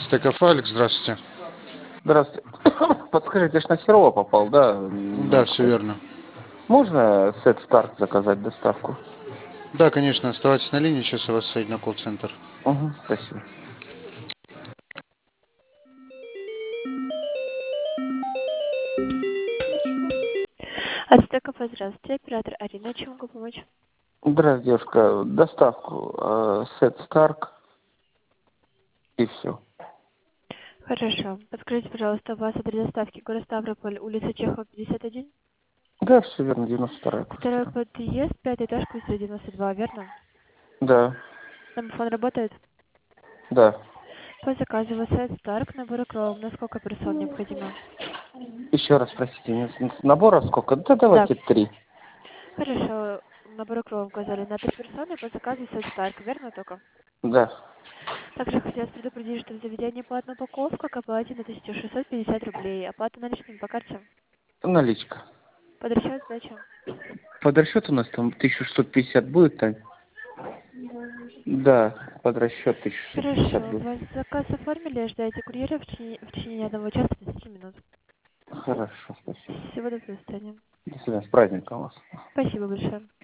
СТК Фалик, здравствуйте. Здравствуйте. Подскажите, я ж на Серова попал, да? Да, все верно. Можно сет старт заказать доставку? Да, конечно, оставайтесь на линии, сейчас я вас соединю на колл-центр. Угу, спасибо. Ацтеков, здравствуйте. Оператор Арина, чем могу помочь? Здравствуйте, девушка. Доставку сет Старк и все. Хорошо. Подскажите, пожалуйста, у вас адрес доставки город Ставрополь, улица Чехова, 51? Да, все верно, 92-я Второй квартира. подъезд, пятый этаж, квартира 92, верно? Да, Домофон работает? да. По заказу вас Сет Старк, набор Chrome. На сколько персон необходимо? Еще раз, простите, набора сколько? Да, Да. давайте 3. Хорошо. Набор Chrome указали на 3 персоны по заказу Сет Старк, верно только? Да. Также хотелось предупредить, что в заведении по одну упаковку к оплате на 1650 рублей. Оплата наличными по карте. Наличка. Под расчет сдача. Под расчет у нас там 1650 будет, Тань? Да, под расчет 1650 Хорошо. будет. Вас заказ оформили, ожидаете курьера в течение 1 часа 30 минут. Хорошо, спасибо. Всего доброго, до свидания. До свидания, с праздником вас. Спасибо большое.